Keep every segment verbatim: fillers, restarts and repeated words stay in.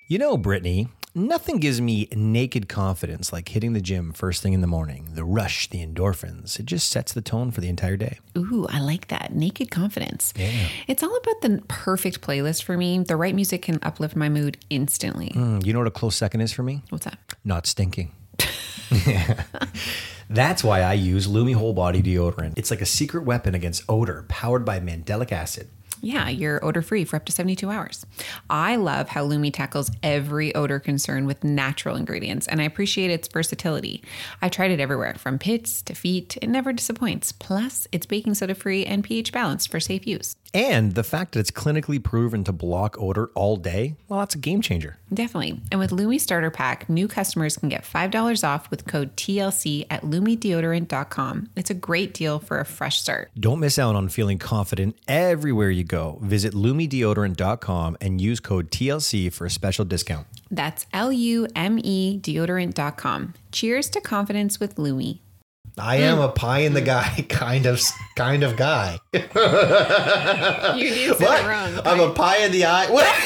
You know, Brittany, nothing gives me naked confidence like hitting the gym first thing in the morning. The rush, the endorphins, it just sets the tone for the entire day. Ooh, I like that. Naked confidence. Yeah. It's all about the perfect playlist for me. The right music can uplift my mood instantly. Mm, you know what a close second is for me? What's that? Not stinking. Yeah. That's why I use Lumi Whole Body Deodorant. It's like a secret weapon against odor powered by mandelic acid. Yeah, you're odor-free for up to seventy-two hours. I love how Lumi tackles every odor concern with natural ingredients, and I appreciate its versatility. I've tried it everywhere, from pits to feet. It never disappoints. Plus, it's baking soda-free and pH balanced for safe use. And the fact that it's clinically proven to block odor all day, well, that's a game changer. Definitely. And with Lumi Starter Pack, new customers can get five dollars off with code T L C at lumi deodorant dot com. It's a great deal for a fresh start. Don't miss out on feeling confident everywhere you go. Visit lumi deodorant dot com and use code T L C for a special discount. That's L U M E deodorant dot com. Cheers to confidence with Lumi. I am a pie in the guy kind of kind of guy. You did say it wrong. I'm a pie in the eye. What?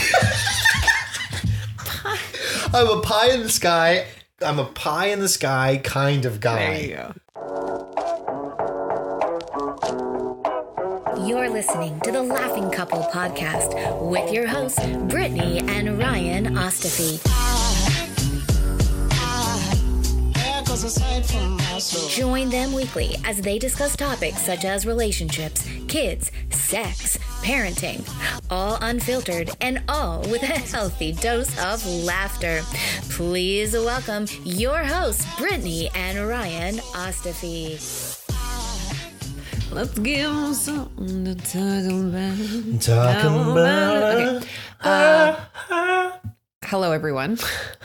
I'm a pie in the sky. I'm a pie in the sky kind of guy. There you go. You're listening to the Laughing Couple podcast with your hosts, Brittany and Ryan Ostafy. Join them weekly as they discuss topics such as relationships, kids, sex, parenting, all unfiltered and all with a healthy dose of laughter. Please welcome your hosts, Brittany and Ryan Ostafy. Let's give them something to talk about. Talking about. Okay. Uh, hello, everyone.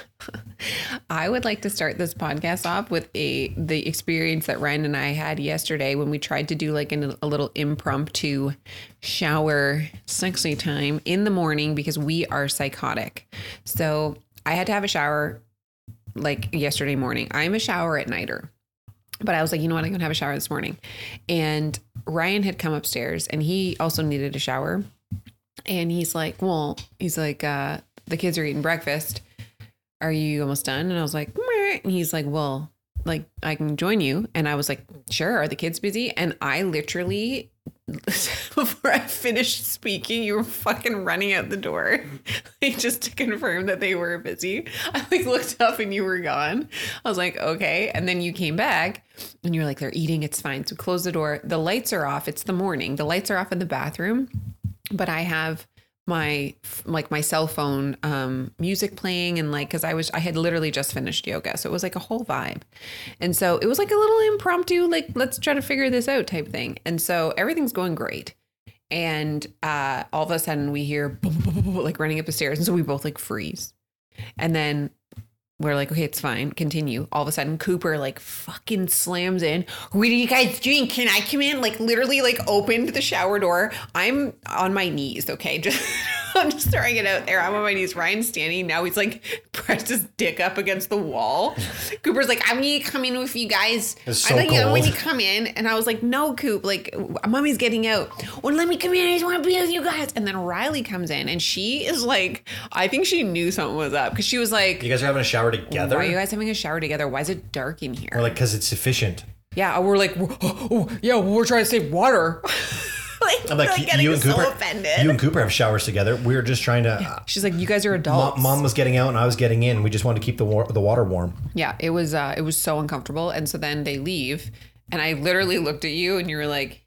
I would like to start this podcast off with a the experience that Ryan and I had yesterday when we tried to do like an, a little impromptu shower sexy time in the morning because we are psychotic. So I had to have a shower like yesterday morning. I'm a shower at nighter. But I was like, you know what? I'm going to have a shower this morning. And Ryan had come upstairs and he also needed a shower. And he's like, well, he's like, uh, the kids are eating breakfast. Are you almost done? And I was like, meh. And he's like, well, like I can join you. And I was like, sure. Are the kids busy? And I literally, before I finished speaking, you were fucking running out the door, like just to confirm that they were busy. I like looked up and you were gone. I was like, okay. And then you came back and you're like, they're eating. It's fine. So close the door. The lights are off. It's the morning. The lights are off in the bathroom, but I have my like my cell phone um music playing and like because I was I had literally just finished yoga, so it was like a whole vibe. And so it was like a little impromptu, like let's try to figure this out type thing. And so everything's going great, and uh all of a sudden we hear boom, boom, boom, boom, like running up the stairs, and so we both like freeze, and then we're like, okay, it's fine, continue. All of a sudden Cooper like fucking slams in. What are you guys doing? Can I come in? Like literally like opened the shower door. I'm on my knees, okay? Just I'm just throwing it out there. I'm on my knees. Ryan's standing. Now he's like pressed his dick up against the wall. Cooper's like, I'm going to come in with you guys. It's so I'm like, I'm cold. going to come in. And I was like, no, Coop, like mommy's getting out. Well, let me come in. I just want to be with you guys. And then Riley comes in and she is like, I think she knew something was up because she was like, You guys are having a shower together? why are you guys having a shower together? Why is it dark in here? Or like, because it's efficient. Yeah, we're like, oh, oh, yeah, well, we're trying to save water. like, I'm like, like you, getting you and so Cooper, offended. you and Cooper have showers together. We were just trying to. She's like, you guys are Uh, adults. mom, mom was getting out and I was getting in. We just wanted to keep the war, the water warm. Yeah, it was uh, it was so uncomfortable. And so then they leave, and I literally looked at you, and you were like,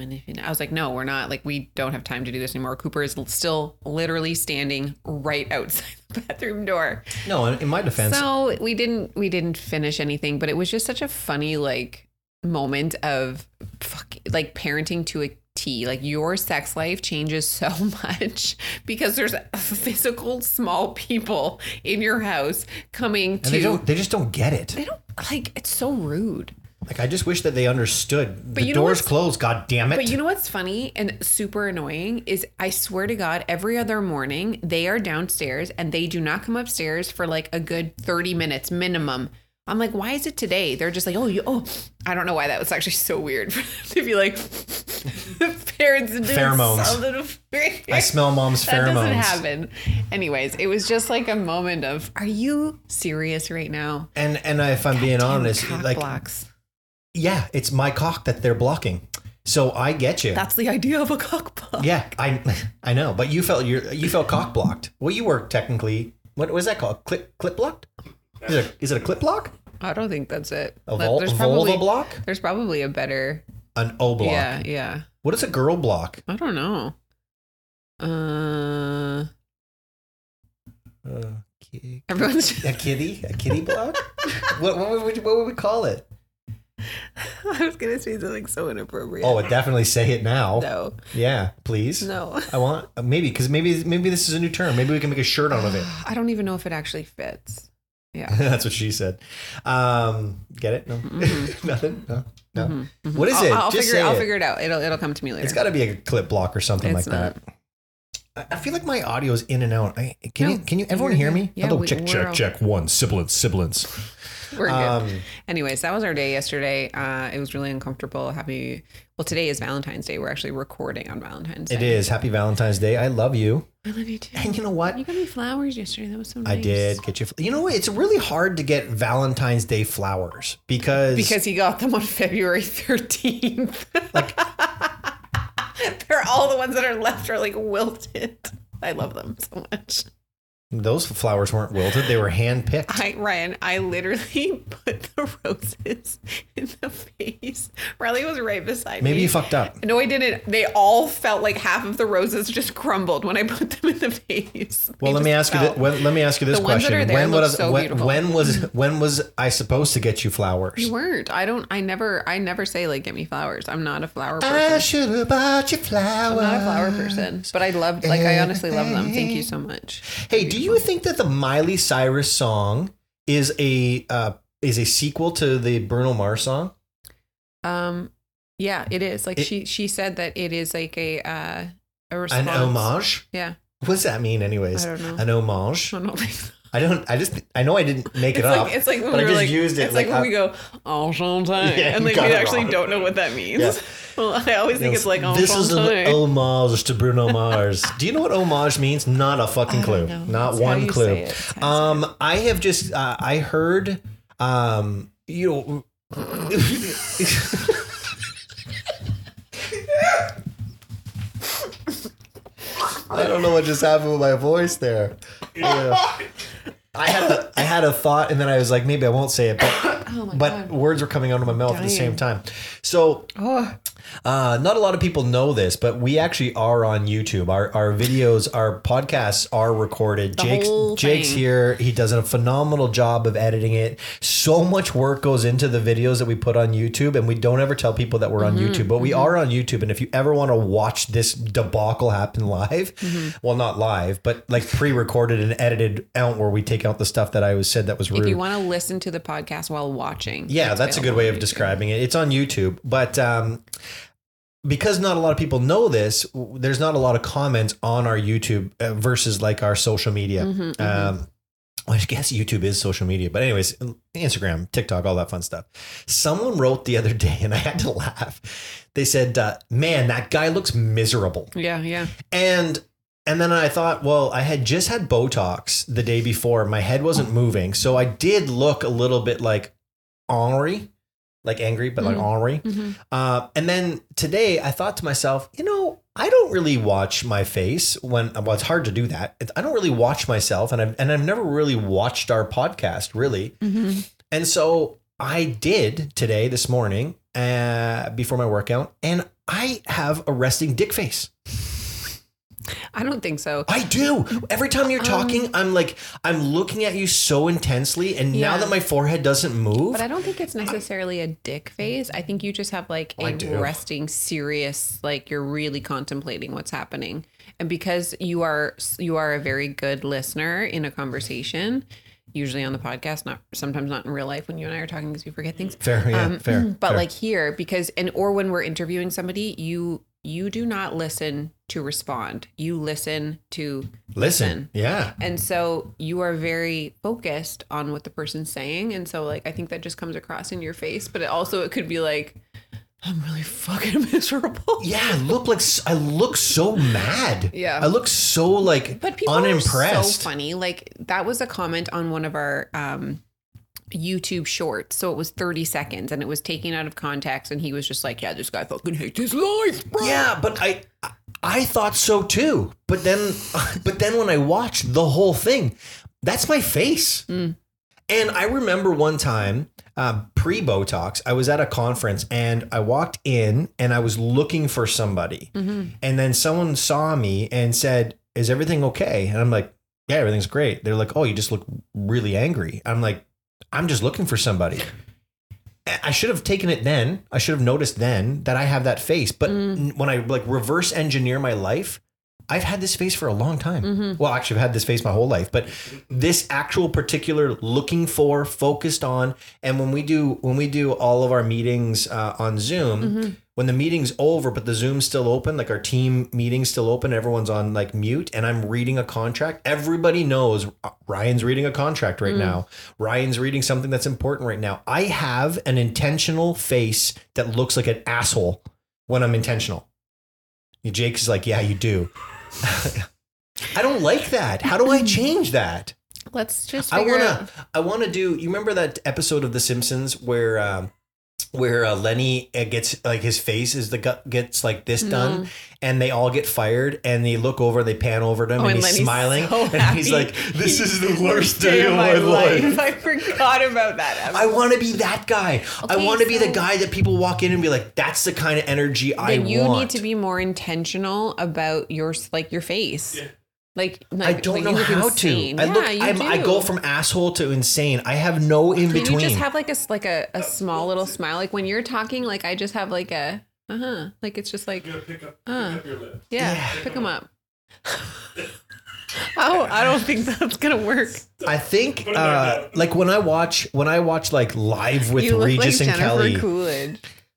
I was like, no, we're not. Like, we don't have time to do this anymore. Cooper is still literally standing right outside the bathroom door. No, in, in my defense, So we didn't we didn't finish anything, but it was just such a funny like moment of fuck, like parenting to a T. Like your sex life changes so much because there's physical small people in your house coming and to. they don't. They just don't get it. They don't like. It's so rude. Like, I just wish that they understood. But The you know door's what's- closed. God damn it! But you know what's funny and super annoying is I swear to God, every other morning they are downstairs and they do not come upstairs for like a good thirty minutes minimum. I'm like, why is it today? They're just like, oh, you, oh, I don't know why that was actually so weird for them to be like parents doing Pheromones. something to me. I smell mom's That doesn't pheromones. happen. Anyways, it was just like a moment of, are you serious right now? And and if I'm being Damn honest, cock like blocks. yeah, it's my cock that they're blocking. So I get you. That's the idea of a cock block. Yeah, I I know, but you felt you you felt cock blocked. Well, you were technically what was that called? Clip clip blocked? Is it a, is it a clip block? I don't think that's it. A Like, vul- there's vulva block? There's probably a better. An O block. Yeah, yeah. What is a girl block? I don't know. Uh, Uh, ki- everyone's. a kitty? A kitty block? what what would we, what would we call it? I was gonna say something so inappropriate. Oh, definitely say it now. no, Yeah, please. no. I want maybe because maybe maybe this is a new term. Maybe we can make a shirt out of it. I don't even know if it actually fits. Yeah. That's what she said. Um, get it? No, nothing. No, no. Mm-hmm. What is I'll, it? I'll Just figure. say I'll it. figure it out. It'll. It'll come to me later. It's got to be a clip block or something It's like that. not. I- I feel like my audio is in and out. I, can No, you? Can you? Everyone you're hear good. me? Yeah, Hello, we- check, we're check, all- check. One sibilance, sibilance. We're good. Um, Anyways, that was our day yesterday. Uh, it was really uncomfortable. Happy. Well, today is Valentine's Day. We're actually recording on Valentine's Day. It is. Happy Valentine's Day. I love you. I love you too. And you know what? You got me flowers yesterday. That was so nice. I did get you. You know what? It's really hard to get Valentine's Day flowers because Because he got them on February thirteenth. like They're all the ones that are left are like wilted. I love them so much. those flowers weren't wilted; they were hand picked. I Ryan, I literally put the roses in the vase. Riley was right beside me. Maybe you fucked up. No, I didn't. They all felt like half of the roses just crumbled when I put them in the vase. Well, They let me just ask you. This, fell. when, let me ask you this The ones that question: are there When look was so when, beautiful. when was when was I supposed to get you flowers? You weren't. I don't. I never. I never say like get me flowers. I'm not a flower I person. should have bought you flowers. I'm not a flower person, but I love. Like I honestly love them. Thank you so much. Hey, do you think that the Miley Cyrus song is a uh, is a sequel to the Bruno Mars song? Um, yeah, it is. Like It- she she said that it is like a uh a response. An homage? Yeah, What does that mean, anyways? I don't know. An homage? I don't know. It's I don't. I just. I know I didn't make it up. like it's like when but we I were just like used it. It's like, when uh, we go enchanté, Yeah, and you like got we it actually wrong. don't know what that means. Yeah. Well, I always think it's like this is an enchanté. homage to Bruno Mars. Do you know what homage means? Not a fucking I clue. don't know. Not It's how one you clue. say it. It's how you Um, I have just. Uh, I heard. Um, you know. I don't know what just happened with my voice there. Yeah. I had a I had a thought and then I was like, maybe I won't say it, but Oh my but god. words were coming out of my mouth at the same Dying. time. So Oh, uh, not a lot of people know this, but we actually are on YouTube. Our our videos, our podcasts are recorded. The Jake's whole Jake's thing. here. He does a phenomenal job of editing it. So much work goes into the videos that we put on YouTube, and we don't ever tell people that we're on Mm-hmm, YouTube, but we are on YouTube. And if you ever want to watch this debacle happen live, Mm-hmm. well, not live, but like pre-recorded and edited out, where we take out the stuff that I was said that was rude. if you want to listen to the podcast while watching, Yeah, it's that's a good available way on of YouTube. describing it. It's on YouTube, but um, because not a lot of people know this, w- there's not a lot of comments on our YouTube uh, versus like our social media. Mm-hmm, Um, well, I guess YouTube is social media, but anyways, Instagram, TikTok, all that fun stuff. Someone wrote the other day, and I had to laugh. They said, uh, "Man, that guy looks miserable." Yeah, yeah. And and then I thought, well, I had just had Botox the day before. My head wasn't moving. So I did look a little bit like ornery, like angry, but like ornery. Uh, and then today I thought to myself, you know, I don't really watch my face when, well, it's hard to do that. It's, I don't really watch myself. And I've, and I've never really watched our podcast really. And so I did today, this morning, uh, before my workout, and I have a resting dick face. I don't think so. I do. Every time you're talking, I'm like, I'm looking at you so intensely. And now Yeah. that my forehead doesn't move, But I don't think it's necessarily a dick phase. I think you just have like I a do. resting, serious, like you're really contemplating what's happening. And because you are you are a very good listener in a conversation, usually on the podcast, not sometimes not in real life when you and I are talking because we forget things. fair, yeah, fair. But fair. like here, because and or when we're interviewing somebody, you you do not listen to respond. You listen to listen, yeah. And so you are very focused on what the person's saying. And so like I think that just comes across in your face. But it also it could be like I'm really fucking miserable. Yeah, I look like I look so mad. Yeah. I look so like But people unimpressed. are so funny. Like that was a comment on one of our um, YouTube shorts. So it was thirty seconds and it was taken out of context. And he was just like, yeah, this guy fucking hates his life, bro. Yeah, but I I thought so too. But then but then when I watched the whole thing, that's my face. Mm. And I remember one time uh, pre-Botox, I was at a conference and I walked in and I was looking for somebody. Mm-hmm. And then someone saw me and said, is everything okay? And I'm like, yeah, everything's great. They're like, oh, you just look really angry. I'm like, I'm just looking for somebody. I should have taken it then. I should have noticed then that I have that face. But mm. when I like reverse engineer my life, I've had this face for a long time. Mm-hmm. Well, actually, I've had this face my whole life, but this actual particular looking for, focused on, and when we do when we do all of our meetings uh, on Zoom, mm-hmm. when the meeting's over, but the Zoom's still open, like our team meeting's still open, everyone's on like mute, and I'm reading a contract. Everybody knows Ryan's reading a contract right mm. now. Ryan's reading something that's important right now. I have an intentional face that looks like an asshole when I'm intentional. Jake is like, yeah, you do. I don't like that. How do I change that? Let's just I figure wanna, out. I want to do, you remember that episode of The Simpsons where, um, where uh, Lenny uh, gets like his face is the gut gets like this done, mm. and they all get fired, and they look over, they pan over to him, oh, and, and he's Lenny's smiling, so and he's like, "This he, is the worst day, day of my, my life. life." I forgot about that episode. I want to be that guy. Okay, I want to so be the guy that people walk in and be like, "That's the kind of energy I want." You need to be more intentional about your like your face. Yeah. Like, like I don't like know how insane. to. I yeah, look. you I'm, do. I go from asshole to insane. I have no in between. Can you just have like a like a, a small little smile? Like when you're talking, like I just have like a uh huh. Like it's just like you gotta pick up, uh, pick up your lip. Yeah, yeah. pick them up. Oh, I don't think that's gonna work. I think uh, like when I watch when I watch like Live with you look Regis like and Jennifer Kelly. Coolidge.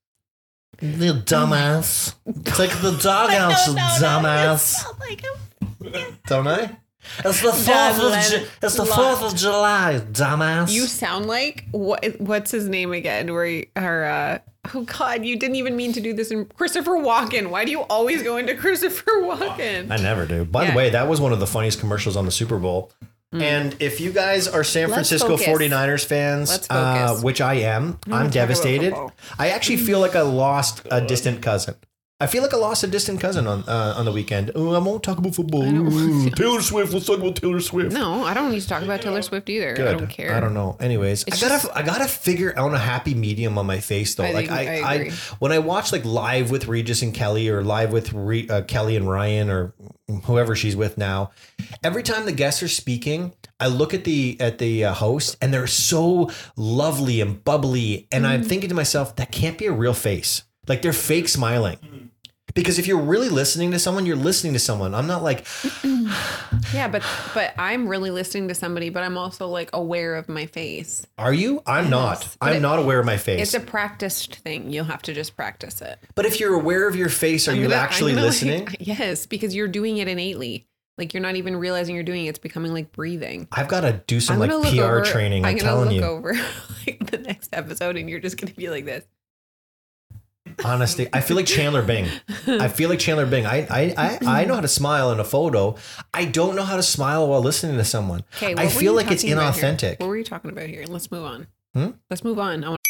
Little dumbass. It's like the doghouse, no, no, dumbass. No, like don't I? It's the fourth of Ju- It's the fourth of July, dumbass. You sound like what? What's his name again? Where you, or uh, oh god, you didn't even mean to do this. In Christopher Walken. Why do you always go into Christopher Walken? I never do. By yeah. the way, that was one of the funniest commercials on the Super Bowl. Mm. And if you guys are San Let's Francisco focus. forty-niners fans, uh, which I am, I'm devastated. I actually feel like I lost a distant cousin. I feel like I lost a distant cousin on uh, on the weekend. Oh, I won't talk about football. Ooh, Taylor Swift. Let's talk about Taylor Swift. No, I don't need to talk about Taylor Swift either. Good. I don't care. I don't know. Anyways, It's I gotta just- I gotta figure out a happy medium on my face though. I like think- I, I I, agree. when I watch like Live with Regis and Kelly or Live with Re, uh, Kelly and Ryan or whoever she's with now, every time the guests are speaking, I look at the at the uh, host and they're so lovely and bubbly, and mm. I'm thinking to myself, that can't be a real face. Like they're fake smiling. Because if you're really listening to someone, you're listening to someone. I'm not like, yeah, but but I'm really listening to somebody, but I'm also like aware of my face. Are you? I'm Yes, not. but I'm it- not aware of my face. It's a practiced thing. You'll have to just practice it. But if you're aware of your face, are I'm you gonna- actually I'm gonna, listening? like- yes, because you're doing it innately. Like you're not even realizing you're doing it. It's becoming like breathing. I've got to do some I'm like gonna look P R over- training. I'm, I'm gonna telling look you. over like the next episode, and you're just gonna be like this. Honestly, I feel like Chandler Bing. I feel like Chandler Bing. I, I I I know how to smile in a photo. I don't know how to smile while listening to someone. Okay, I feel like it's inauthentic. What were you talking about here? Let's move on. Hmm? Let's move on. I want-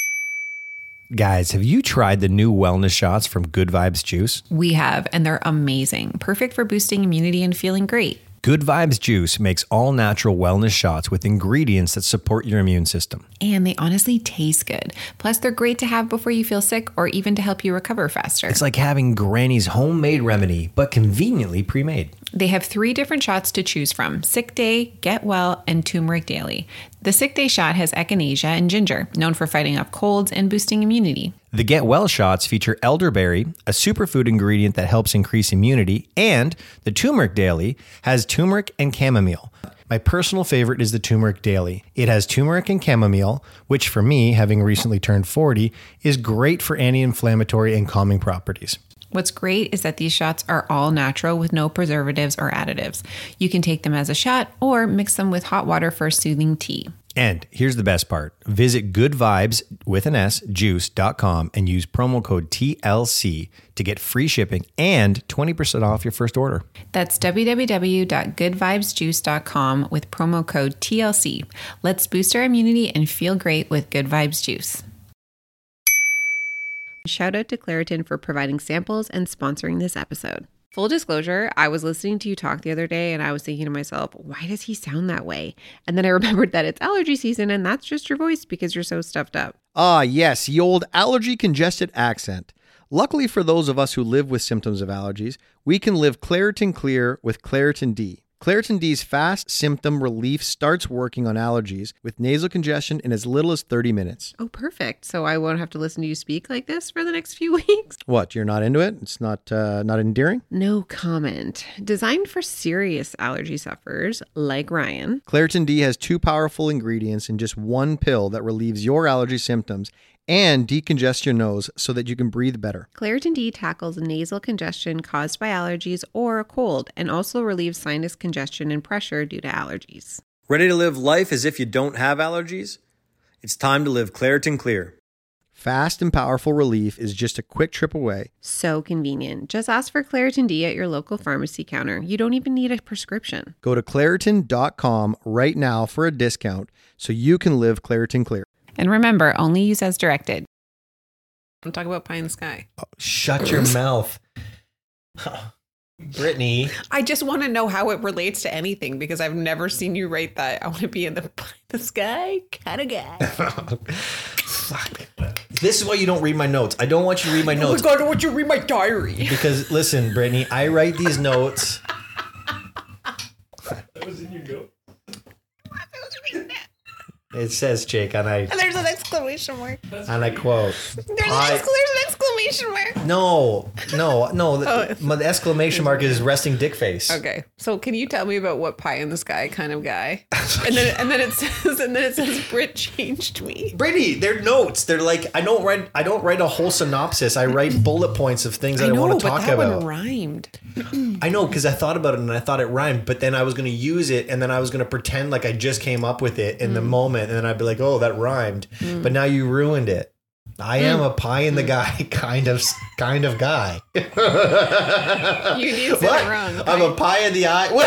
Guys, have you tried the new wellness shots from Good Vibes Juice? we have, and they're amazing. Perfect for boosting immunity and feeling great. Good Vibes Juice makes all natural wellness shots with ingredients that support your immune system. And they honestly taste good. Plus, they're great to have before you feel sick or even to help you recover faster. It's like having Granny's homemade remedy, but conveniently pre-made. They have three different shots to choose from: Sick Day, Get Well, and Turmeric Daily. The Sick Day shot has echinacea and ginger, known for fighting off colds and boosting immunity. The Get Well shots feature elderberry, a superfood ingredient that helps increase immunity, and the Turmeric Daily has turmeric and chamomile. My personal favorite is the Turmeric Daily. It has turmeric and chamomile, which for me, having recently turned forty, is great for anti-inflammatory and calming properties. What's great is that these shots are all natural with no preservatives or additives. You can take them as a shot or mix them with hot water for a soothing tea. And here's the best part. Visit Good Vibes with an S, juice dot com and use promo code T L C to get free shipping and twenty percent off your first order. That's w w w dot good vibes juice dot com with promo code T L C. Let's boost our immunity and feel great with Good Vibes Juice. Shout out to Claritin for providing samples and sponsoring this episode. Full disclosure, I was listening to you talk the other day and I was thinking to myself, why does he sound that way? And then I remembered that it's allergy season and that's just your voice because you're so stuffed up. Ah, yes, the old allergy congested accent. Luckily for those of us who live with symptoms of allergies, we can live Claritin Clear with Claritin D. Claritin D's fast symptom relief starts working on allergies with nasal congestion in as little as thirty minutes. Oh, perfect. So I won't have to listen to you speak like this for the next few weeks. What, you're not into it? It's not uh, not endearing? No comment. Designed for serious allergy sufferers like Ryan. Claritin D has two powerful ingredients in just one pill that relieves your allergy symptoms and decongest your nose so that you can breathe better. Claritin D tackles nasal congestion caused by allergies or a cold and also relieves sinus congestion and pressure due to allergies. Ready to live life as if you don't have allergies? It's time to live Claritin Clear. Fast and powerful relief is just a quick trip away. So convenient. Just ask for Claritin D at your local pharmacy counter. You don't even need a prescription. Go to Claritin dot com right now for a discount so you can live Claritin Clear. And remember, only use as directed. I'm talking about pie in the sky. Oh, shut your mouth. Brittany. I just want to know how it relates to anything because I've never seen you write that. I want to be in the pie in the sky kind of guy. Fuck. This is why you don't read my notes. I don't want you to read my notes. Oh my God, I don't want you to read my diary. Because listen, Brittany, I write these notes. That was in your note. It says, Jake, and I And there's an exclamation mark. and I quote. There's, an, I- ex- there's an exclamation mark. No, no, no. The, Oh. my, the exclamation mark is resting dick face. Okay, so can you tell me about what pie in the sky kind of guy? And then and then it says and then it says Brit changed me. Brittany, they're notes. They're like I don't write. I don't write a whole synopsis. I write bullet points of things that I, I know, want to but talk that about. one rhymed. I know because I thought about it and I thought it rhymed, but then I was going to use it and then I was going to pretend like I just came up with it in Mm. the moment, and then I'd be like, "Oh, that rhymed," but now you ruined it. I am Mm. a pie in the guy kind of kind of guy. You did say What? it wrong. I'm a pie in the eye. What?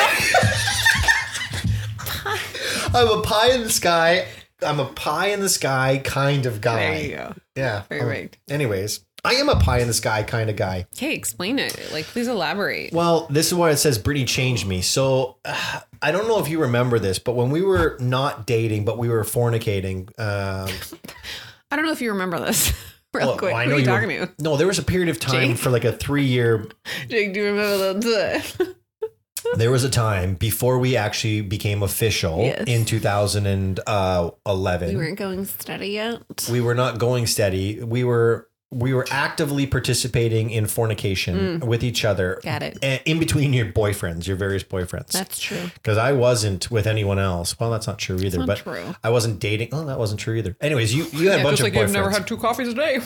I'm a pie in the sky. I'm a pie in the sky kind of guy. There you go. Yeah. Very Um, right. Anyways, I am a pie in the sky kind of guy. Okay, explain it. Like, please elaborate. Well, this is why it says Brittany changed me. So uh, I don't know if you remember this, but when we were not dating, but we were fornicating. Um, I don't know if you remember this. Real well, quick. I Who know are you you talking were- to? No, there was a period of time Jake? for like a three year. Jake, do you remember that? There was a time before we actually became official Yes. in two thousand eleven. We weren't going steady yet. We were not going steady. We were we were actively participating in fornication with each other. Got it. And in between your boyfriends, your various boyfriends. That's true. Because I wasn't with anyone else. Well, that's not true either. not but true. I wasn't dating. Oh, that wasn't true either. Anyways, you you had a bunch of boyfriends. two coffees a day.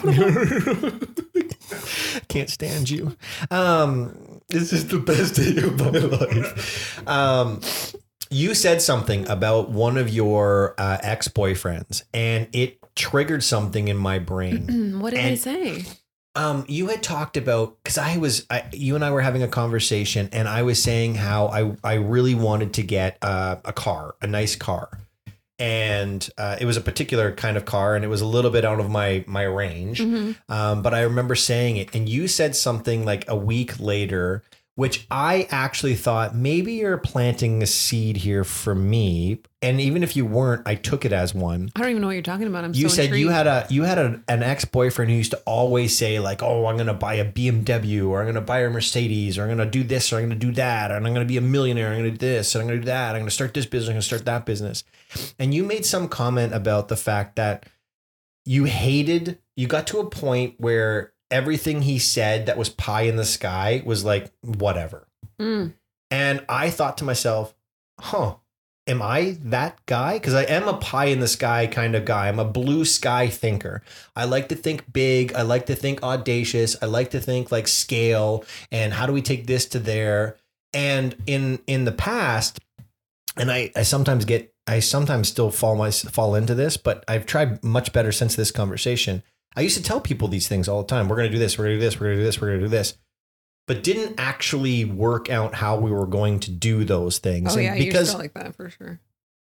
Can't stand you. Um, this is the best day of my life. Um, you said something about one of your uh, ex-boyfriends, and it triggered something in my brain. What did I And- say? Um, you had talked about because I was, I, you and I were having a conversation, and I was saying how I I really wanted to get uh, a car, a nice car, and uh, it was a particular kind of car, and it was a little bit out of my my range. Um, but I remember saying it, and you said something like a week later, which I actually thought maybe you're planting a seed here for me, and even if you weren't, I took it as one. I don't even know what you're talking about. I'm You so said you intrigued. had a you had a, an ex-boyfriend who used to always say like, "Oh, I'm going to buy a B M W, or I'm going to buy a Mercedes, or I'm going to do this, or I'm going to do that, and I'm going to be a millionaire, I'm going to do this, and I'm going to do that, I'm going to start this business, I'm going to start that business." And you made some comment about the fact that you hated, you got to a point where everything he said that was pie in the sky was like whatever. Mm. And I thought to myself, "Huh, am I that guy?" Because I am a pie in the sky kind of guy. I'm a blue sky thinker. I like to think big. I like to think audacious. I like to think like scale and how do we take this to there. And in in the past, and I, I sometimes get, I sometimes still fall my, fall into this, but I've tried much better since this conversation. I used to tell people these things all the time. We're going to do this. We're going to do this. We're going to do this. We're going to do this. But didn't actually work out how we were going to do those things. Oh, and yeah, because you're still like that for sure.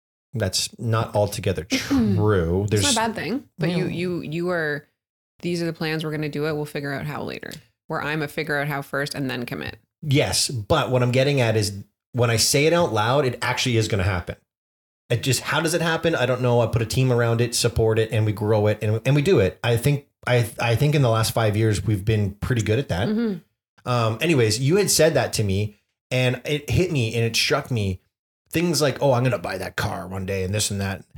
That's not altogether true. It's There's not a bad thing, but No. you you you are. These are the plans. We're going to do it. We'll figure out how later. Where I'm a figure out how first and then commit. Yes, but what I'm getting at is when I say it out loud, it actually is going to happen. It just, how does it happen? I don't know. I put a team around it, support it, and we grow it, and and we do it. I think I I think in the last five years we've been pretty good at that. Mm-hmm. Um, anyways, you had said that to me, and it hit me, and it struck me. Things like, oh, I'm going to buy that car one day, and this and that.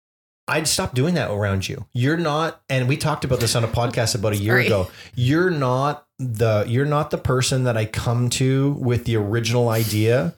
I'd stop doing that around you. You're not, and we talked about this on a podcast about a year Sorry. ago. You're not the you're not the person that I come to with the original idea.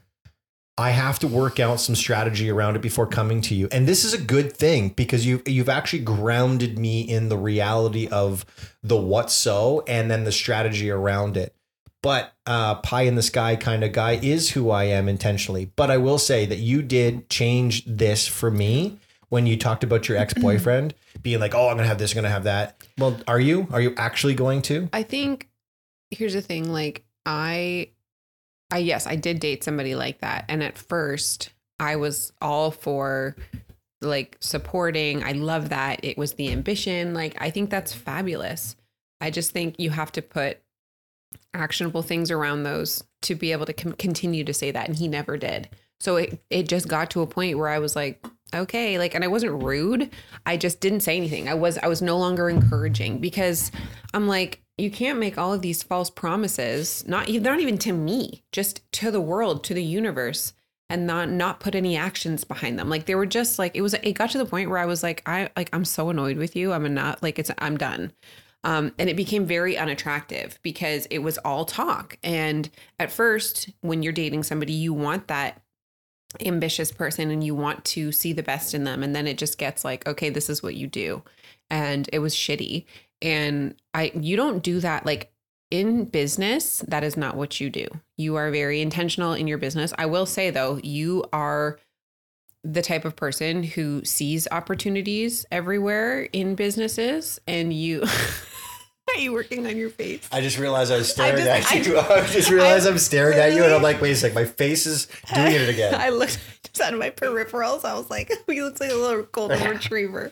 I have to work out some strategy around it before coming to you. And this is a good thing because you you've actually grounded me in the reality of the what so and then the strategy around it. But uh, pie in the sky kind of guy is who I am intentionally. But I will say that you did change this for me when you talked about your ex-boyfriend being like, oh, I'm going to have this, I'm going to have that. Well, are you? Are you actually going to? I think here's the thing. Like I, I, yes, I did date somebody like that. And at first I was all for like supporting. I love that. It was the ambition. Like, I think that's fabulous. I just think you have to put actionable things around those to be able to com- continue to say that. And he never did. So it, it just got to a point where I was like, okay, like, and I wasn't rude. I just didn't say anything. I was, I was no longer encouraging because I'm like, you can't make all of these false promises, not, they're not even to me, just to the world, to the universe, and not, not put any actions behind them. Like they were just like, it was, it got to the point where I was like, I like, I'm so annoyed with you. I'm not like, it's, I'm done. Um, and it became very unattractive because it was all talk. And at first, when you're dating somebody, you want that ambitious person and you want to see the best in them. And then it just gets like, okay, this is what you do. And it was shitty. And I, you don't do that. Like in business, that is not what you do. You are very intentional in your business. I will say though, you are the type of person who sees opportunities everywhere in businesses, and you are you working on your face? I just realized I was staring I just- at you. I- I, just realized I I'm staring at you, and really- I'm like, wait a sec, my face is doing it again. I looked just out of my peripherals. I was like, he looks like a little golden retriever.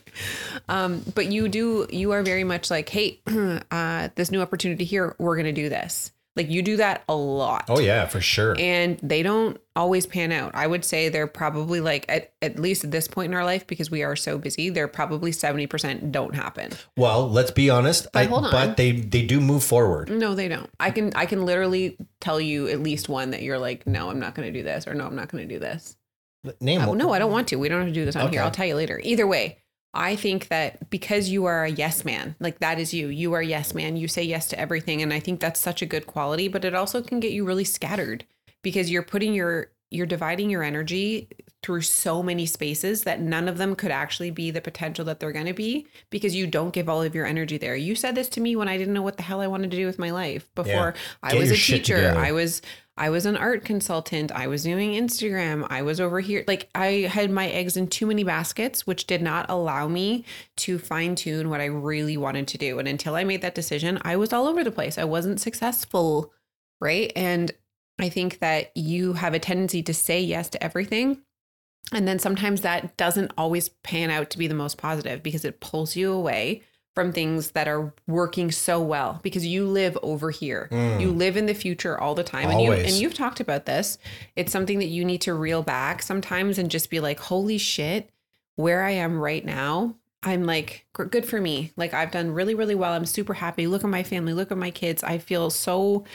Um, but you do, you are very much like, hey, uh, this new opportunity here, we're going to do this. Like you do that a lot. Oh yeah, for sure. And they don't always pan out. I would say they're probably like, at, at least at this point in our life, because we are so busy, they're probably seventy percent don't happen. Well, let's be honest. But I, hold on. but they they do move forward. No, they don't. I can, I can literally tell you at least one that you're like, no, I'm not going to do this, or no, I'm not going to do this. Name Uh, one. no, I don't want to. We don't have to do this on Okay. here. I'll tell you later. Either way, I think that because you are a yes man, like that is you, you are a yes man. You say yes to everything. And I think that's such a good quality, but it also can get you really scattered because you're putting your, you're dividing your energy through so many spaces that none of them could actually be the potential that they're going to be because you don't give all of your energy there. You said this to me when I didn't know what the hell I wanted to do with my life before. I Get was your a shit teacher. together. I was I was an art consultant. I was doing Instagram. I was over here. Like I had my eggs in too many baskets, which did not allow me to fine tune what I really wanted to do. And until I made that decision, I was all over the place. I wasn't successful. Right. And I think that you have a tendency to say yes to everything. And then sometimes that doesn't always pan out to be the most positive because it pulls you away from things that are working so well because you live over here. Mm. You live in the future all the time. And you Always. and you've talked about this. It's something that you need to reel back sometimes and just be like, holy shit, where I am right now. I'm like, g- good for me. Like I've done really, really well. I'm super happy. Look at my family. Look at my kids. I feel so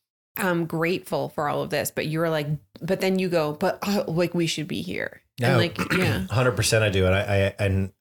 um, grateful for all of this. But you're like, but then you go, but uh, like we should be here. No. And like, yeah. one hundred percent I do. And I, I and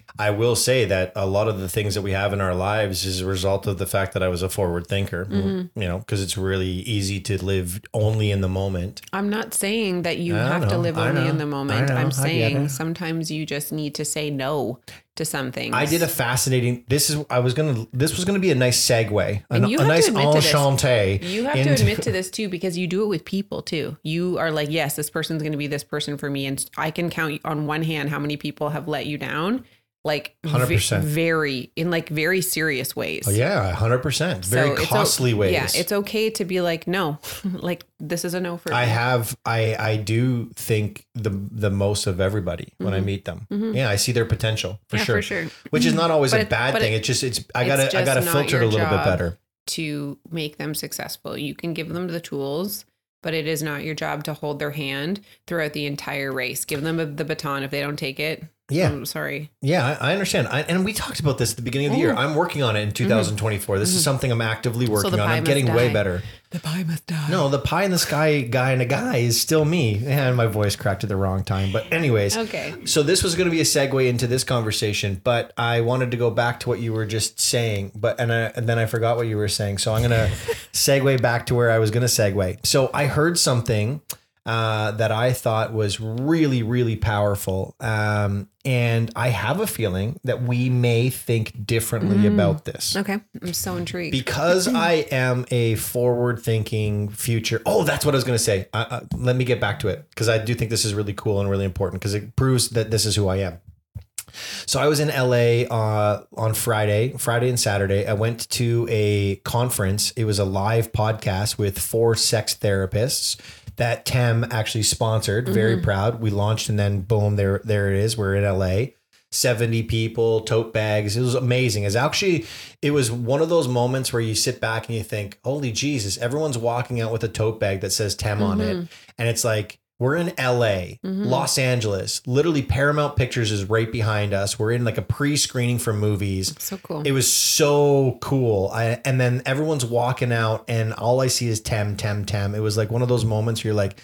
I will say that a lot of the things that we have in our lives is a result of the fact that I was a forward thinker, mm-hmm. you know, because it's really easy to live only in the moment. I'm not saying that you I have to know, live I only know, in the moment. I know, I'm I get saying it. sometimes you just need to say no to some things. I did a fascinating, this is, I was going to, this was going to be a nice segue, a, And you a have to nice admit to this. enchanté. You have to admit to this too, because you do it with people too. You are like, yes, this person's going to be this person for me. And I can count on one hand how many people have let you down. Like one hundred percent. v- very in like very serious ways. Oh, yeah, one hundred percent. Very So it's costly o- ways. Yeah, it's okay to be like, no, like this is a no for I me. have, I, I do think the the most of everybody when I meet them. Yeah, I see their potential for Mm-hmm. Yeah, sure. for sure. Which is not always But a it- bad but thing. it- It's just, it's, I it's gotta, I just gotta not filter it a your little bit job better. to make them successful. You can give them the tools, but it is not your job to hold their hand throughout the entire race. Give them the baton. If they don't take it, Yeah. I'm sorry. Yeah, I, I understand. I, and we talked about this at the beginning of the year. I'm working on it in two thousand twenty-four. This is something I'm actively working the on. pie I'm must getting way die. better. The pie must die. No, the pie in the sky guy and a guy is still me. And my voice cracked at the wrong time. But anyways, Okay. so this was going to be a segue into this conversation, but I wanted to go back to what you were just saying. But and, I, and then I forgot what you were saying. So I'm going to segue back to where I was going to segue. So I heard something uh, that I thought was really, really powerful. Um, and I have a feeling that we may think differently about this. Okay. I'm so intrigued. Because I am a forward-thinking future. Oh, that's what I was going to say. Uh, uh, let me get back to it because I do think this is really cool and really important because it proves that this is who I am. So I was in L A uh, on Friday, Friday and Saturday. I went to a conference. It was a live podcast with four sex therapists that T E M actually sponsored. Very proud. We launched and then boom, there, there it is. We're in L A. seventy people, tote bags. It was amazing. It's actually, it was one of those moments where you sit back and you think, holy Jesus, everyone's walking out with a tote bag that says T E M on it. And it's like, we're in L A, Los Angeles. Literally Paramount Pictures is right behind us. We're in like a pre-screening for movies. So cool. It was so cool. I, and then everyone's walking out and all I see is T E M, T E M, T E M. It was like one of those moments where you're like,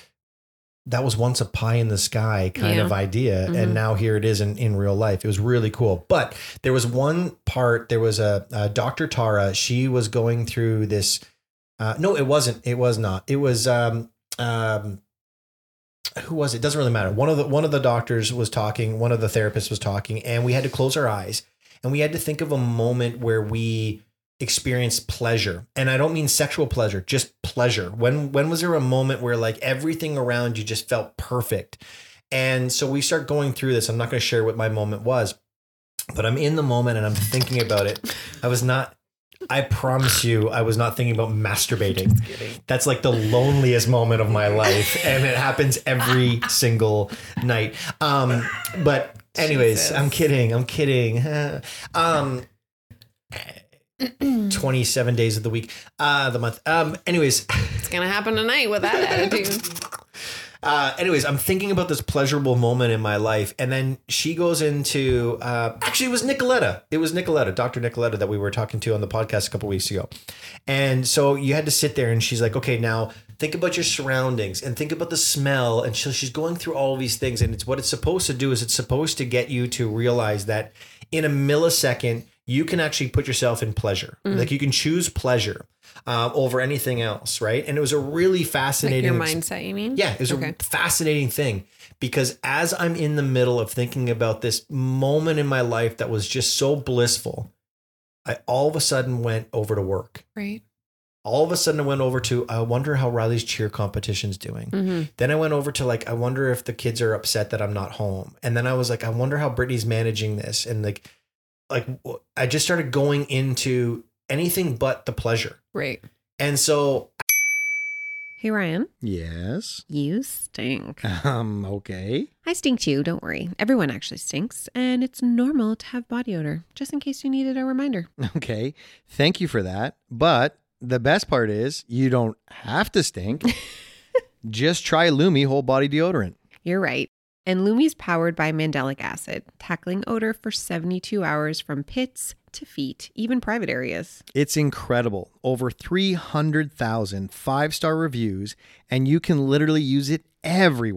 that was once a pie in the sky kind Yeah. of idea. And now here it is in, in real life. It was really cool. But there was one part, there was a, a Doctor Tara. She was going through this. Uh, no, it wasn't. It was not. It was, um, um, who was it? Doesn't really matter. One of the, one of the doctors was talking, one of the therapists was talking, and we had to close our eyes and we had to think of a moment where we experienced pleasure. And I don't mean sexual pleasure, just pleasure. When, when was there a moment where like everything around you just felt perfect? And so we start going through this. I'm not going to share what my moment was, but I'm in the moment and I'm thinking about it. I was not, I promise you, I was not thinking about masturbating. That's like the loneliest moment of my life. And it happens every single night. Um, but anyways, Jesus. I'm kidding. I'm kidding. um, twenty-seven days of the week, uh, the month. Um, anyways, It's going to happen tonight with that attitude. Uh, anyways, I'm thinking about this pleasurable moment in my life. And then she goes into, uh, actually it was Nicoletta. It was Nicoletta, Doctor Nicoletta that we were talking to on the podcast a couple weeks ago. And so you had to sit there and she's like, okay, now think about your surroundings and think about the smell. And so she's going through all of these things. And it's what it's supposed to do is it's supposed to get you to realize that in a millisecond, you can actually put yourself in pleasure. Mm. Like you can choose pleasure um, over anything else. Right. And it was a really Like fascinating your ex- mindset, you mean? yeah, it was Okay. a fascinating thing because as I'm in the middle of thinking about this moment in my life that was just so blissful, I all of a sudden went over to work. Right. All of a sudden I went over to, I wonder how Riley's cheer competition's doing. Mm-hmm. Then I went over to like, I wonder if the kids are upset that I'm not home. And then I was like, I wonder how Brittany's managing this. And like, like I just started going into anything but the pleasure. Right. And so Hey, Ryan, Yes. you stink. Um, okay. I stink too. Don't worry. Everyone actually stinks, and it's normal to have body odor, just in case you needed a reminder. Okay. Thank you for that. But the best part is you don't have to stink. Just try Lumi whole body deodorant. You're right. And Lumi's powered by mandelic acid, tackling odor for seventy-two hours from pits to feet, even private areas. It's incredible. Over three hundred thousand five-star reviews, and you can literally use it everywhere.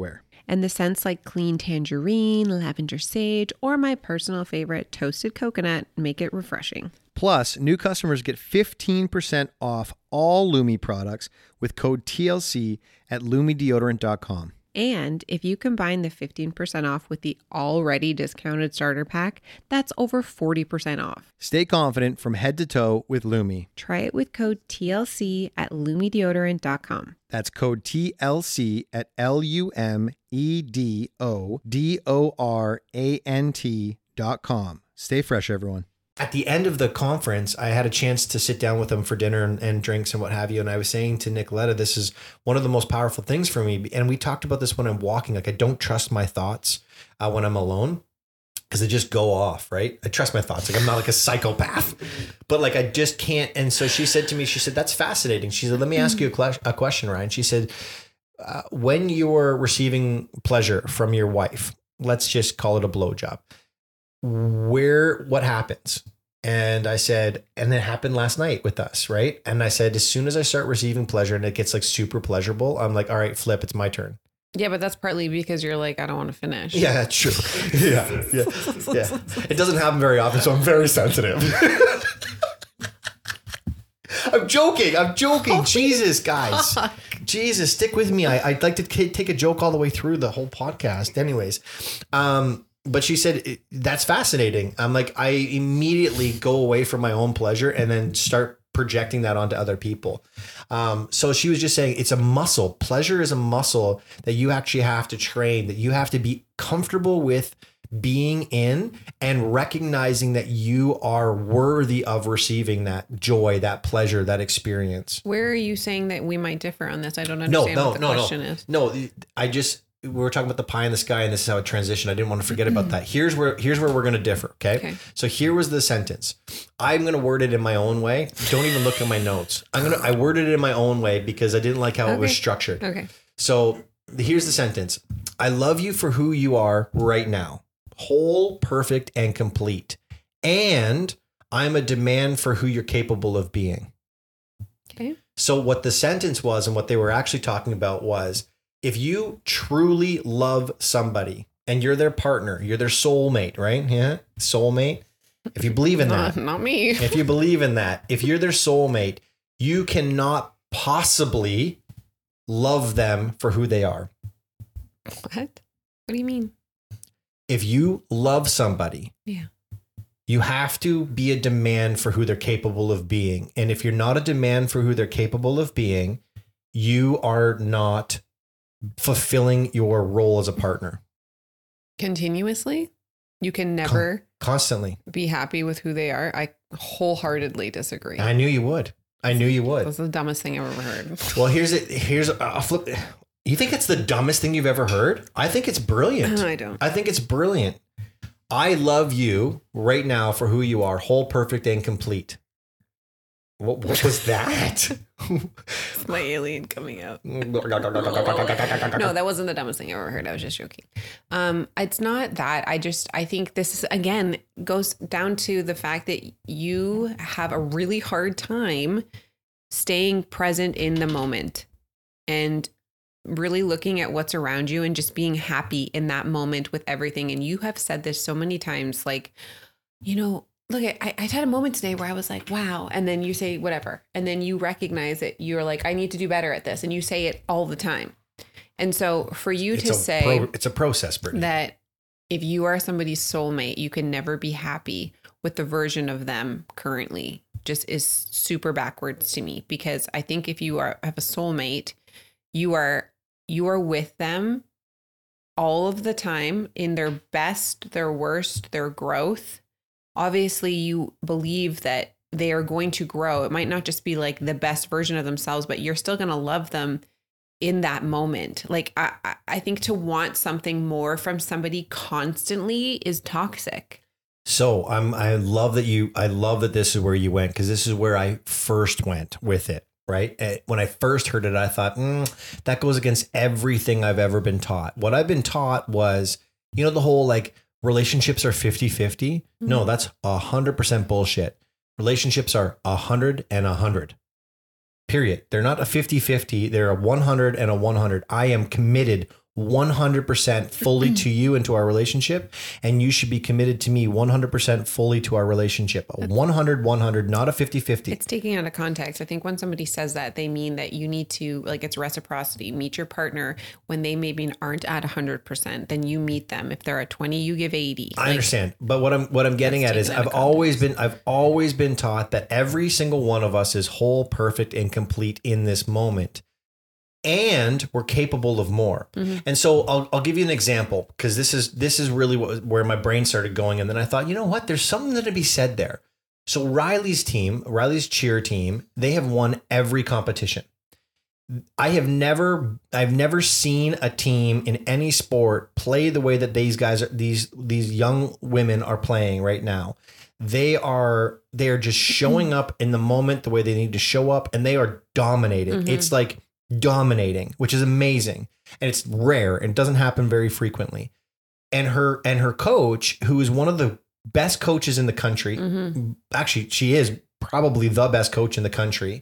And the scents like clean tangerine, lavender sage, or my personal favorite, toasted coconut, make it refreshing. Plus, new customers get fifteen percent off all Lumi products with code T L C at lumi deodorant dot com. And if you combine the fifteen percent off with the already discounted starter pack, that's over forty percent off. Stay confident from head to toe with Lumi. Try it with code T L C at lumi deodorant dot com. That's code T L C at L U M E D O D O R A N T dot com. Stay fresh, everyone. At the end of the conference, I had a chance to sit down with them for dinner and, and drinks and what have you. And I was saying to Nicoletta, this is one of the most powerful things for me. And we talked about this when I'm walking. Like, I don't trust my thoughts uh, when I'm alone because they just go off, right? I trust my thoughts. Like, I'm not like a psychopath, but like, I just can't. And so she said to me, she said, that's fascinating. She said, let me ask you a, cl- a question, Ryan. She said, uh, when you're receiving pleasure from your wife, let's just call it a blowjob, where, what happens? And I said, and it happened last night with us, right? And I said, as soon as I start receiving pleasure and it gets like super pleasurable, I'm like, all right, flip, it's my turn. Yeah, but that's partly because you're like, I don't want to finish. Yeah, that's true. yeah, yeah, yeah. It doesn't happen very often, so I'm very sensitive. I'm joking. I'm joking. Oh, Jesus, guys. Fuck. Jesus, stick with me. I, I'd like to k- take a joke all the way through the whole podcast. Anyways, um, but she said, that's fascinating. I'm like, I immediately go away from my own pleasure and then start projecting that onto other people. Um, so she was just saying it's a muscle. Pleasure is a muscle that you actually have to train, that you have to be comfortable with being in and recognizing that you are worthy of receiving that joy, that pleasure, that experience. Where are you saying that we might differ on this? I don't understand no, no, what the no, question no. is. No, I just... we were talking about the pie in the sky and this is how it transitioned. I didn't want to forget about that. Here's where here's where we're going to differ. Okay? Okay. So here was the sentence. I'm going to word it in my own way. Don't even look at my notes. I'm going to, I worded it in my own way because I didn't like how Okay. it was structured. Okay. So here's the sentence. I love you for who you are right now. Whole, perfect, and complete. And I'm a demand for who you're capable of being. Okay. So what the sentence was and what they were actually talking about was, if you truly love somebody and you're their partner, you're their soulmate, right? Yeah. Soulmate. If you believe in that, Not, not me. if you believe in that, if you're their soulmate, you cannot possibly love them for who they are. What? What do you mean? If you love somebody, Yeah. you have to be a demand for who they're capable of being. And if you're not a demand for who they're capable of being, you are not fulfilling your role as a partner. Continuously? You can never Con- constantly be happy with who they are. I wholeheartedly disagree. I knew you would. I knew you would. That's the dumbest thing I've ever heard. Well, here's it. Here's a flip. You think it's the dumbest thing you've ever heard? I think it's brilliant. I don't. I think it's brilliant. I love you right now for who you are, whole, perfect, and complete. What, what was that? It's my alien coming out. No, that wasn't the dumbest thing I ever heard. I was just joking. Um, it's not that. I just, I think this is, again, goes down to the fact that you have a really hard time staying present in the moment and really looking at what's around you and just being happy in that moment with everything. And you have said this so many times, like, you know, look, I, I had a moment today where I was like, wow. And then you say whatever. And then you recognize it. You're like, I need to do better at this. And you say it all the time. And so for you it's to a say pro, it's a process, Brittany. that if you are somebody's soulmate, you can never be happy with the version of them currently just is super backwards to me. Because I think if you are have a soulmate, you are you are with them all of the time in their best, their worst, their growth. Obviously, you believe that they are going to grow. It might not just be like the best version of themselves, but you're still going to love them in that moment. Like, I, I think to want something more from somebody constantly is toxic. So I'm, I love that you, I love that this is where you went, because this is where I first went with it, right? When I first heard it, I thought, mm, that goes against everything I've ever been taught. What I've been taught was, you know, the whole like relationships are fifty-fifty. Mm-hmm. No, that's a hundred percent bullshit. Relationships are a hundred and a hundred. Period. They're not a fifty-fifty. They're a one hundred and a one hundred. I am committed one hundred percent fully to you and to our relationship. And you should be committed to me one hundred percent fully to our relationship. A one hundred, one hundred, not a fifty fifty. It's taking out of context. I think when somebody says that, they mean that you need to, like, it's reciprocity. Meet your partner when they maybe aren't at one hundred percent. Then you meet them. If they're at twenty, you give eighty. I Like, understand. But what I'm what I'm getting at is taken out I've of always been I've always been taught that every single one of us is whole, perfect, and complete in this moment. And we're capable of more. Mm-hmm. And so I'll, I'll give you an example, because this is this is really what, where my brain started going. And then I thought, you know what? There's something to be said there. So Riley's team, Riley's cheer team, they have won every competition. I have never I've never seen a team in any sport play the way that these guys are, these these young women are playing right now. They are they are just showing up in the moment the way they need to show up, and they are dominating. Mm-hmm. It's like dominating, which is amazing, and it's rare and it doesn't happen very frequently. And her and her coach, who is one of the best coaches in the country, mm-hmm. actually she is probably the best coach in the country.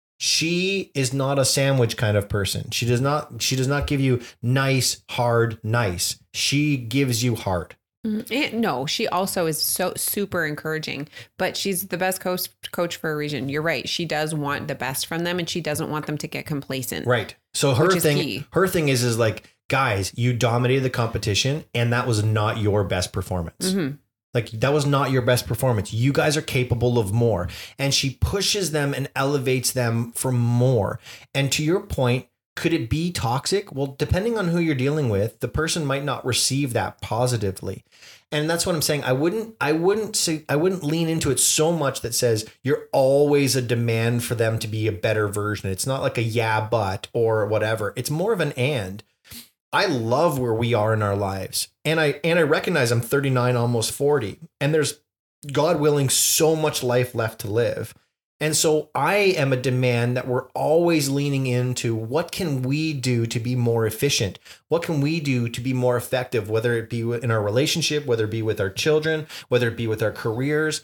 She is not a sandwich kind of person. She does not she does not give you nice, hard, nice. She gives you hard. And no, she also is so super encouraging, but she's the best coach coach for a reason. You're right. She does want the best from them, and she doesn't want them to get complacent. Right. So her thing, key. her thing is, is like, guys, you dominated the competition, and that was not your best performance. Mm-hmm. Like, that was not your best performance. You guys are capable of more. And she pushes them and elevates them for more. And to your point, could it be toxic? Well, depending on who you're dealing with, the person might not receive that positively. And that's what I'm saying. I wouldn't, I wouldn't say, I wouldn't lean into it so much that says you're always a demand for them to be a better version. It's not like a yeah, but, or whatever. It's more of an and. I love where we are in our lives. And I, and I recognize I'm thirty-nine, almost forty, and there's, God willing, so much life left to live. And so I am a demand that we're always leaning into what can we do to be more efficient? What can we do to be more effective, whether it be in our relationship, whether it be with our children, whether it be with our careers?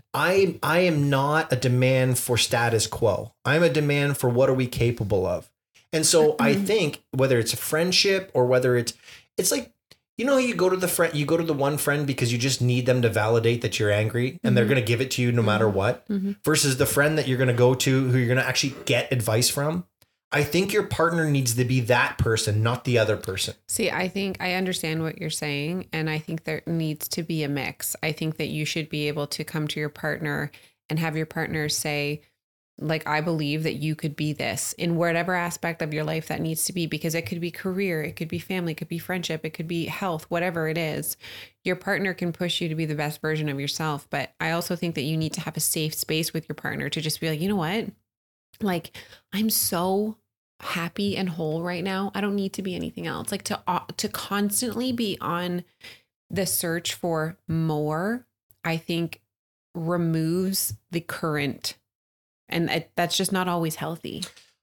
I, I am not a demand for status quo. I'm a demand for what are we capable of? And so I think whether it's a friendship or whether it's, it's like, you know, you go to the friend, you go to the one friend because you just need them to validate that you're angry, and mm-hmm. they're going to give it to you no matter what, mm-hmm. versus the friend that you're going to go to who you're going to actually get advice from. I think your partner needs to be that person, not the other person. See, I think I understand what you're saying, and I think there needs to be a mix. I think that you should be able to come to your partner and have your partner say, like, I believe that you could be this in whatever aspect of your life that needs to be, because it could be career, it could be family, it could be friendship, it could be health, whatever it is. Your partner can push you to be the best version of yourself. But I also think that you need to have a safe space with your partner to just be like, you know what? Like, I'm so happy and whole right now. I don't need to be anything else. Like, to, uh, to constantly be on the search for more, I think removes the current. And it, that's just not always healthy.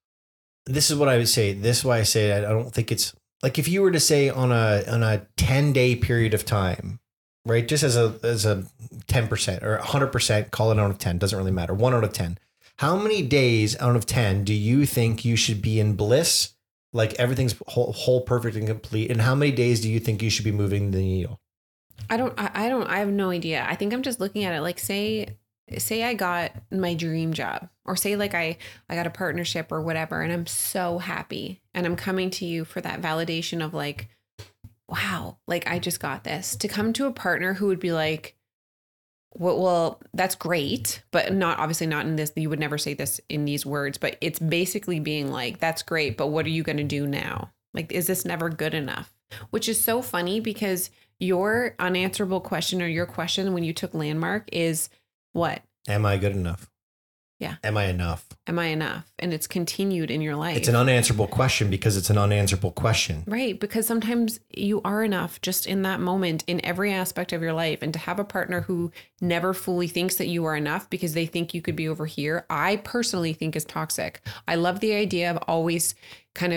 This is what I would say. This is why I say I don't think it's like, if you were to say on a on a ten day period of time, right? Just as a as a ten percent or one hundred percent, call it out of ten, doesn't really matter. One out of ten. How many days out of ten do you think you should be in bliss? Like everything's whole, whole perfect and complete. And how many days do you think you should be moving the needle? I don't, I, I don't, I have no idea. I think I'm just looking at it like, say, say I got my dream job, or say like I, I got a partnership or whatever, and I'm so happy, and I'm coming to you for that validation of like, wow, like I just got this. To come to a partner who would be like, well, well, that's great, but not obviously not in this, you would never say this in these words, but it's basically being like, that's great, but what are you going to do now? Like, is this never good enough? Which is so funny, because your unanswerable question, or your question when you took Landmark, is what? Am I good enough? Yeah. Am I enough? Am I enough? And it's continued in your life. It's an unanswerable question because it's an unanswerable question. Right. Because sometimes you are enough just in that moment, in every aspect of your life. And to have a partner who never fully thinks that you are enough because they think you could be over here, I personally think is toxic. I love the idea of always kind of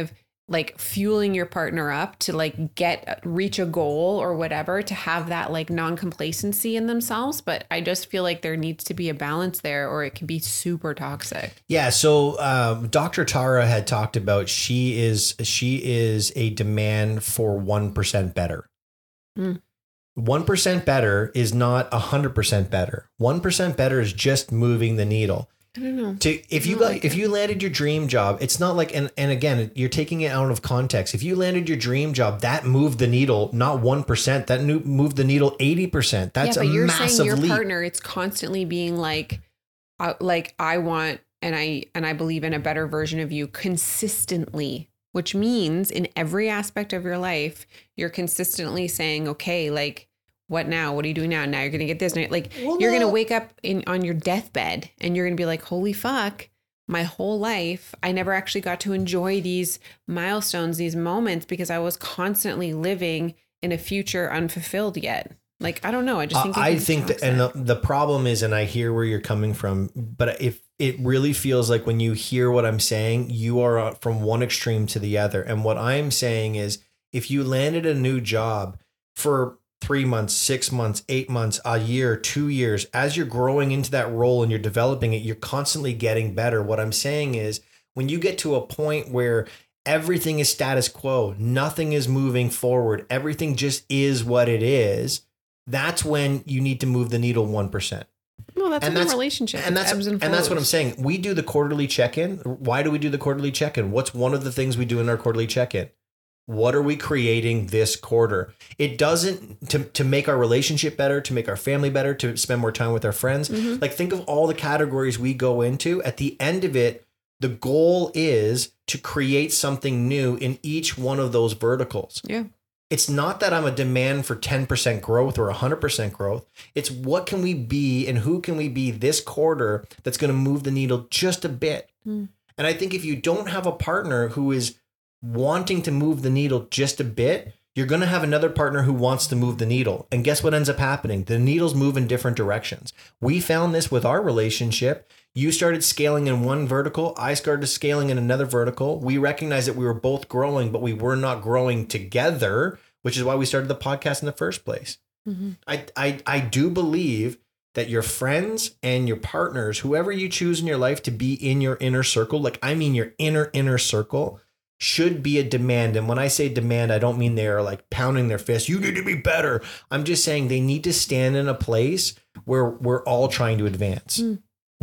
like fueling your partner up to like get reach a goal or whatever, to have that like non-complacency in themselves. But I just feel like there needs to be a balance there, or it can be super toxic. Yeah. So um, Doctor Tara had talked about she is she is a demand for one percent better. Mm. one percent better is not one hundred percent better. one percent better is just moving the needle. I don't know. To if you got, if you landed your dream job, it's not like, and, and again, you're taking it out of context. If you landed your dream job, that moved the needle, not one percent, that new, moved the needle eighty percent. That's yeah, but a you're massive saying your leap. partner, it's constantly being like, uh, like I want, and I, and I believe in a better version of you consistently, which means in every aspect of your life, you're consistently saying, okay, like, what now? What are you doing now? Now you're going to get this. Now, like Well, you're no. going to wake up in on your deathbed and you're going to be like, holy fuck, my whole life, I never actually got to enjoy these milestones, these moments, because I was constantly living in a future unfulfilled yet. Like, I don't know. I just think, Uh, I think that, and the, the problem is, and I hear where you're coming from, but if it really feels like when you hear what I'm saying, you are uh, from one extreme to the other. And what I'm saying is, if you landed a new job for three months, six months, eight months, a year, two years, as you're growing into that role and you're developing it, you're constantly getting better. What I'm saying is, when you get to a point where everything is status quo, nothing is moving forward, everything just is what it is, that's when you need to move the needle one percent. No, that's And like that's- a relationship. And that's, Ebbs and that's what I'm flows. saying. We do the quarterly check-in. Why do we do the quarterly check-in? What's one of the things we do in our quarterly check-in? What are we creating this quarter? It doesn't to, to make our relationship better, to make our family better, to spend more time with our friends. Mm-hmm. Like, think of all the categories we go into. At the end of it, the goal is to create something new in each one of those verticals. Yeah. It's not that I'm a demand for ten percent growth or one hundred percent growth. It's what can we be and who can we be this quarter that's going to move the needle just a bit. Mm. And I think if you don't have a partner who is wanting to move the needle just a bit, you're going to have another partner who wants to move the needle. And guess what ends up happening? The needles move in different directions. We found this with our relationship. You started scaling in one vertical. I started scaling in another vertical. We recognized that we were both growing, but we were not growing together, which is why we started the podcast in the first place. Mm-hmm. I, I, I do believe that your friends and your partners, whoever you choose in your life to be in your inner circle, like I mean your inner, inner circle, should be a demand. And when I say demand, I don't mean they're like pounding their fist. You need to be better. I'm just saying they need to stand in a place where we're all trying to advance. Mm.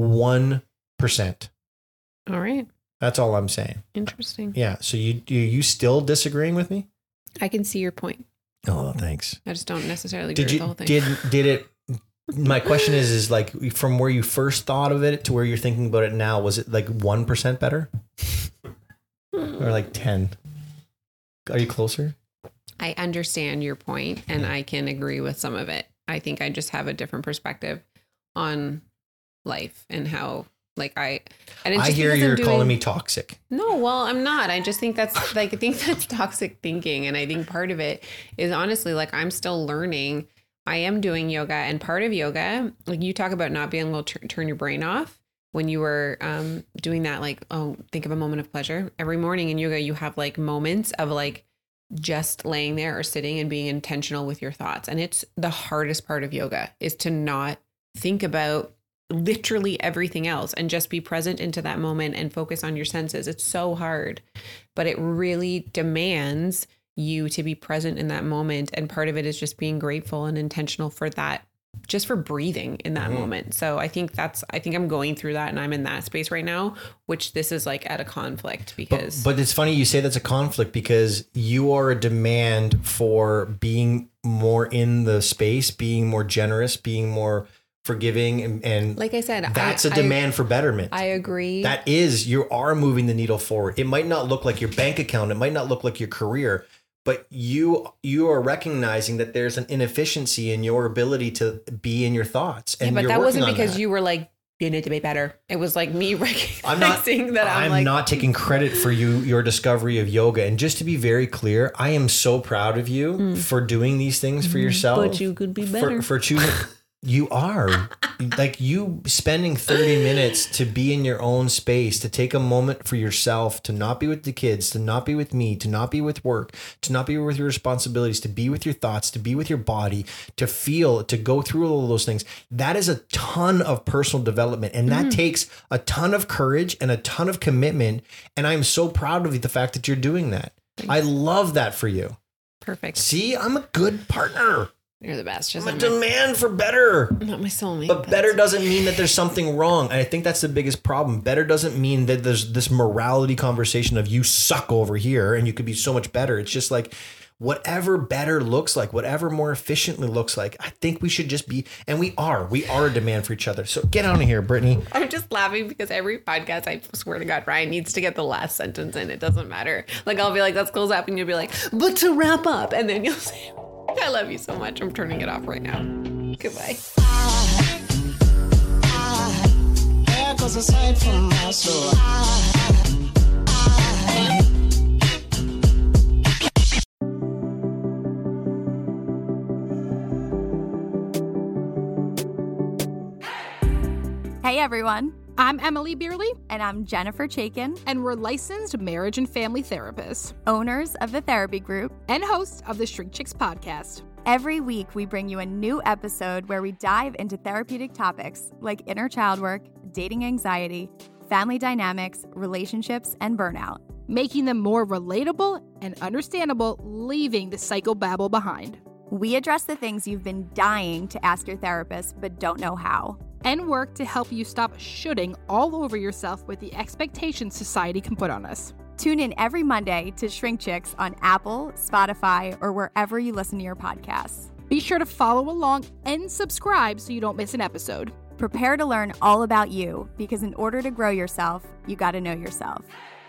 one percent. All right. That's all I'm saying. Interesting. Yeah. So you, you, you still disagreeing with me? I can see your point. Oh, thanks. I just don't necessarily agree Did with the whole you, thing. did, did it, my question is, is like from where you first thought of it to where you're thinking about it now, was it like one percent better? Or like ten? Are you closer? I understand your point and I can agree with some of it. I think I just have a different perspective on life and how, like, I, and it's I just hear because you're I'm doing- calling me toxic. No, well, I'm not. I just think that's like, I think that's toxic thinking. And I think part of it is honestly, like, I'm still learning. I am doing yoga, and part of yoga, like you talk about not being able to tur- turn your brain off when you were um, doing that, like, oh, think of a moment of pleasure. Every morning in yoga, you have like moments of like just laying there or sitting and being intentional with your thoughts. And it's the hardest part of yoga is to not think about literally everything else and just be present into that moment and focus on your senses. It's so hard, but it really demands you to be present in that moment. And part of it is just being grateful and intentional for that, just for breathing in that Mhm. moment. So I think that's, I think I'm going through that and I'm in that space right now, which this is like at a conflict because. But, but it's funny you say that's a conflict because you are a demand for being more in the space, being more generous, being more forgiving. And, and like I said, that's a a demand for betterment. I agree. That is, you are moving the needle forward. It might not look like your bank account. It might not look like your career, but you you are recognizing that there's an inefficiency in your ability to be in your thoughts. And yeah, but you're that working wasn't on because that. you were like, you need to be better. It was like me recognizing I'm not, that I'm, I'm like, not taking credit for you, your discovery of yoga. And just to be very clear, I am so proud of you Mm. for doing these things for yourself. but you could be better. For, for choosing. You are. Like, you spending thirty minutes to be in your own space, to take a moment for yourself, to not be with the kids, to not be with me, to not be with work, to not be with your responsibilities, to be with your thoughts, to be with your body, to feel, to go through all of those things. That is a ton of personal development. And that mm. takes a ton of courage and a ton of commitment. And I'm so proud of the fact that you're doing that. Thanks. I love that for you. Perfect. See, I'm a good partner. You're the best. Just I'm a demand for better. Not my soulmate. But better doesn't mean that there's something wrong. And I think that's the biggest problem. Better doesn't mean that there's this morality conversation of you suck over here and you could be so much better. It's just like whatever better looks like, whatever more efficiently looks like, I think we should just be, and we are, we are a demand for each other. So get out of here, Brittany. I'm just laughing because every podcast, I swear to God, Ryan needs to get the last sentence in. It doesn't matter. Like, I'll be like, let's close up. And you'll be like, but to wrap up. And then you'll say, I love you so much. I'm turning it off right now. Goodbye. There goes a sight from my soul. Hey everyone. I'm Emily Beerley. And I'm Jennifer Chaikin. And we're licensed marriage and family therapists, owners of the Therapy Group, and hosts of the Shrink Chicks podcast. Every week, we bring you a new episode where we dive into therapeutic topics like inner child work, dating anxiety, family dynamics, relationships, and burnout, making them more relatable and understandable, leaving the psychobabble behind. We address the things you've been dying to ask your therapist but don't know how, and work to help you stop shooting all over yourself with the expectations society can put on us. Tune in every Monday to Shrink Chicks on Apple, Spotify, or wherever you listen to your podcasts. Be sure to follow along and subscribe so you don't miss an episode. Prepare to learn all about you, because in order to grow yourself, you got to know yourself.